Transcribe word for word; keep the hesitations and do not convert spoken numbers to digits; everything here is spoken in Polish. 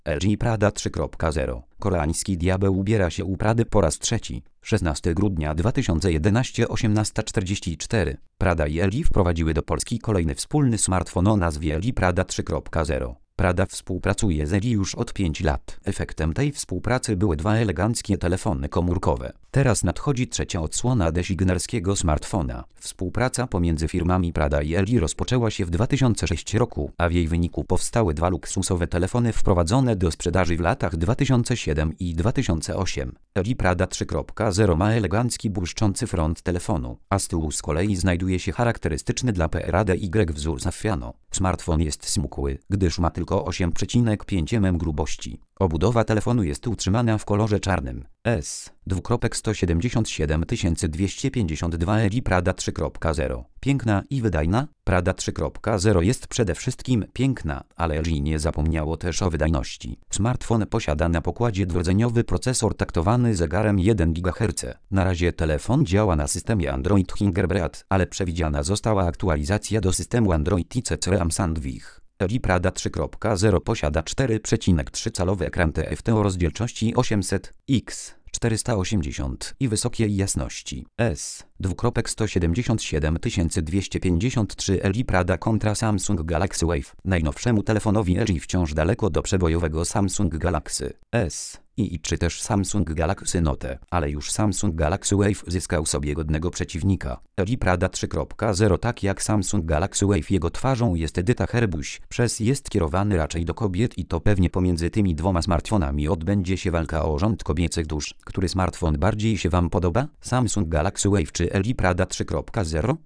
L G Prada trzy kropka zero. Koreański diabeł ubiera się u Prady po raz trzeci. szesnastego grudnia dwa tysiące jedenastego, osiemnasta czterdzieści cztery. Prada i L G wprowadziły do Polski kolejny wspólny smartfon o nazwie L G Prada trzy kropka zero. Prada współpracuje z L G już od pięciu lat. Efektem tej współpracy były dwa eleganckie telefony komórkowe. Teraz nadchodzi trzecia odsłona designerskiego smartfona. Współpraca pomiędzy firmami Prada i L G rozpoczęła się w dwa tysiące szóstym roku, a w jej wyniku powstały dwa luksusowe telefony wprowadzone do sprzedaży w latach dwa tysiące siódmym i dwa tysiące ósmym. L G Prada trzy kropka zero ma elegancki błyszczący front telefonu, a z tyłu z kolei znajduje się charakterystyczny dla Prada Y wzór Saffiano. Smartfon jest smukły, gdyż ma tylko osiem przecinek pięć milimetrów grubości. Obudowa telefonu jest utrzymana w kolorze czarnym. S sto siedemdziesiąt siedem tysięcy dwieście pięćdziesiąt dwa. L G Prada trzy kropka zero. Piękna i wydajna? Prada trzy kropka zero jest przede wszystkim piękna, ale L G nie zapomniało też o wydajności. Smartfon posiada na pokładzie dwurdzeniowy procesor taktowany zegarem jeden gigaherca. Na razie telefon działa na systemie Android Fingerprint, ale przewidziana została aktualizacja do systemu Android I C C M Sandwich. L G Prada trzy kropka zero posiada cztery przecinek trzy calowy ekran T F T o rozdzielczości osiemset na czterysta osiemdziesiąt i wysokiej jasności. S sto siedemdziesiąt siedem tysięcy dwieście pięćdziesiąt trzy. L G Prada kontra Samsung Galaxy Wave. Najnowszemu telefonowi L G wciąż daleko do przebojowego Samsung Galaxy S i czy też Samsung Galaxy Note, ale już Samsung Galaxy Wave zyskał sobie godnego przeciwnika. L G Prada trzy kropka zero tak jak Samsung Galaxy Wave jego twarzą jest Edyta Herbuś, przez jest kierowany raczej do kobiet i to pewnie pomiędzy tymi dwoma smartfonami odbędzie się walka o rząd kobiecych dusz. Który smartfon bardziej się Wam podoba? Samsung Galaxy Wave czy L G Prada trzy kropka zero?